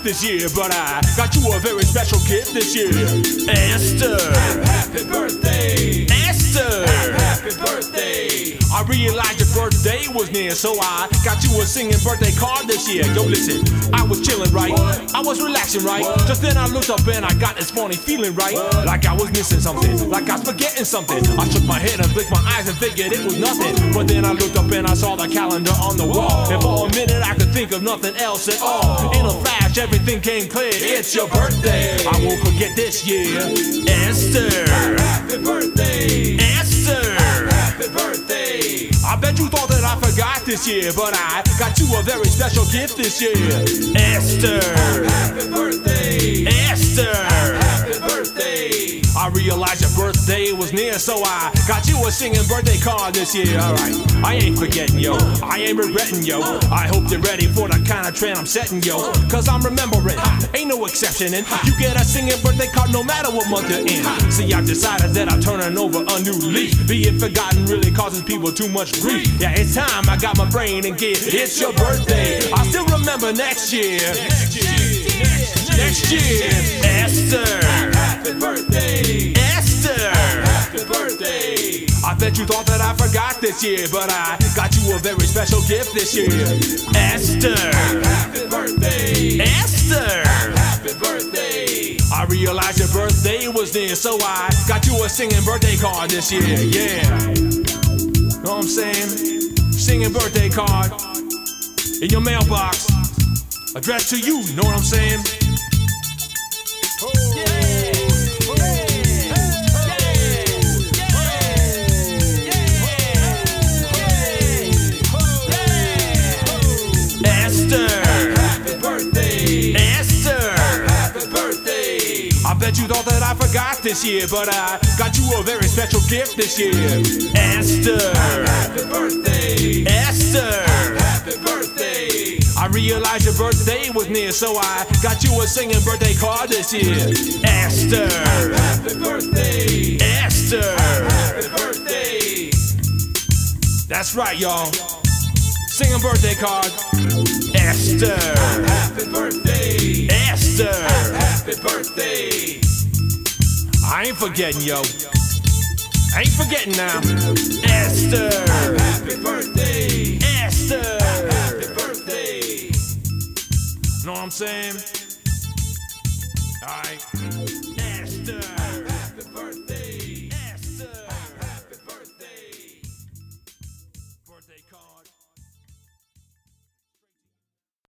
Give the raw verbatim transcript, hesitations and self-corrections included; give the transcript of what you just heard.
this year, but I got you a very special gift this year. Esther, Happy birthday, Esther, happy birthday. I realized your birthday was near, so I got you a singing birthday card this year. Yo, listen, I was chilling, right? I was relaxing, right? Just then I looked up and I got this funny feeling, right? Like I was missing something, like I was forgetting something. I shook my head and blinked my eyes and figured it was nothing. But then I looked up and I saw the calendar on the wall. And for a minute I could think of nothing else at all. In a flash, everything came clear. It's your birthday. I won't forget this year. Esther, Happy birthday, Esther. happy birthday. I bet you thought that I forgot this year, but I got you a very special gift this year. Esther, Happy birthday, Esther. happy birthday. I realized your birthday was near, so I got you a singing birthday card this year. Alright, I ain't forgetting, yo. I ain't regretting, yo. I hope you're ready for the kind of trend I'm setting, yo. Cause I'm remembering, ain't no exception. And you get a singing birthday card no matter what month you're in. See, I've decided that I'm turning over a new leaf. Being forgotten really causes people too much grief. Yeah, it's time I got my brain in gear. It's your birthday. I still remember next year. Next year, Next year, Esther. happy birthday, Esther. happy birthday. I bet you thought that I forgot this year, but I got you a very special gift this year. Esther, Happy birthday, Esther. happy birthday. I realized your birthday was near, so I got you a singing birthday card this year. Yeah, know what I'm saying? Singing birthday card in your mailbox, addressed to you. Know what I'm saying? Happy birthday, Esther, happy birthday. I bet you thought that I forgot this year, but I got you a very special gift this year. Esther, Happy birthday, Esther. happy birthday. I realized your birthday was near, so I got you a singing birthday card this year. Esther, Happy birthday, Esther. happy birthday. That's right, y'all. Singing birthday card. Esther, Happy birthday, Esther. happy birthday. I ain't forgetting, yo. I ain't forgetting now. Esther, Happy birthday, Esther. happy birthday. Know what I'm saying? Alright.